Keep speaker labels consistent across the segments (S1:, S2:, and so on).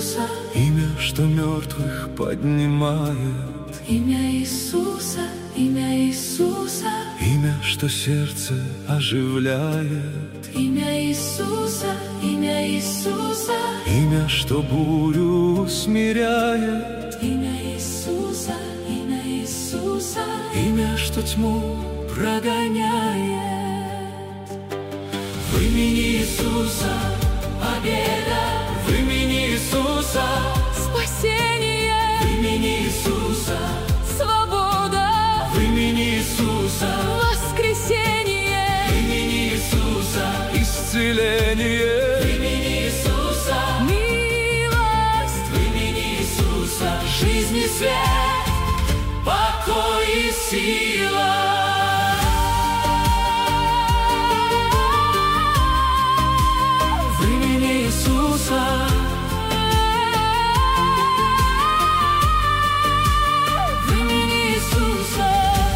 S1: Иисуса,
S2: имя, что мертвых поднимает,
S1: имя Иисуса, имя Иисуса,
S2: имя, что сердце оживляет,
S1: имя Иисуса, имя Иисуса,
S2: имя, что бурю смиряет,
S1: имя Иисуса, имя Иисуса,
S2: имя, что тьму
S1: прогоняет. В имени Иисуса победа,
S2: в имени Иисуса,
S1: спасение,
S2: в имени Иисуса,
S1: свобода,
S2: в имени Иисуса,
S1: воскресение,
S2: в имени Иисуса, исцеление,
S1: в имени Иисуса, милость,
S2: в имени Иисуса,
S1: жизнь и свет,
S2: покой и сила.
S1: в имени Иисуса, в имени Иисуса.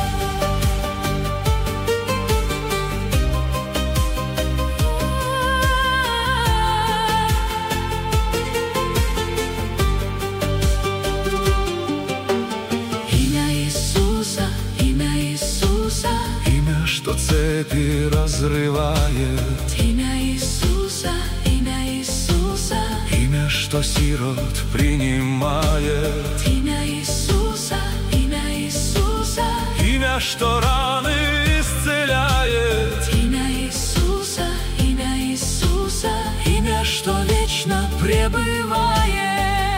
S1: Имя Иисуса, имя Иисуса,
S2: Имя, что цепи разрывает,
S1: имя Иисуса, имя Иисуса,
S2: имя, что сирот принимает,
S1: имя Иисуса, имя Иисуса,
S2: имя, что раны исцеляет,
S1: имя Иисуса, имя Иисуса, имя, что вечно пребывает.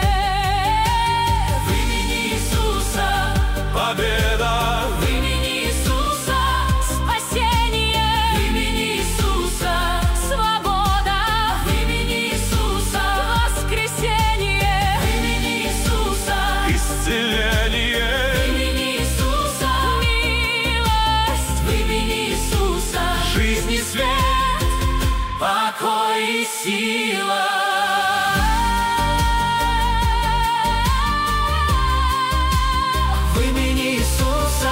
S1: В имени Иисуса
S2: победа,
S1: в имени Иисуса спасение, в имени Иисуса свобода, в имени Иисуса воскресение, в имени Иисуса
S2: исцеление,
S1: в имени Иисуса милость, в имени Иисуса
S2: жизнь и свет,
S1: покой и сила. В имени Иисуса,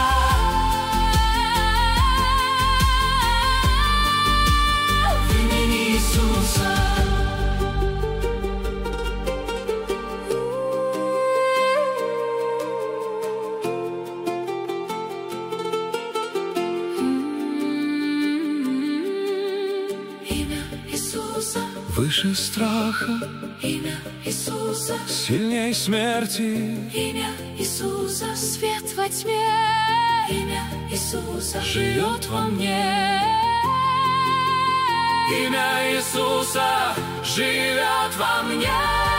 S1: в имени Иисуса. Имя Иисуса,
S2: выше страха,
S1: имя Иисуса,
S2: сильней смерти,
S1: имя Иисуса, свет во тьме, имя Иисуса живет во мне.
S2: имя Иисуса живет во мне.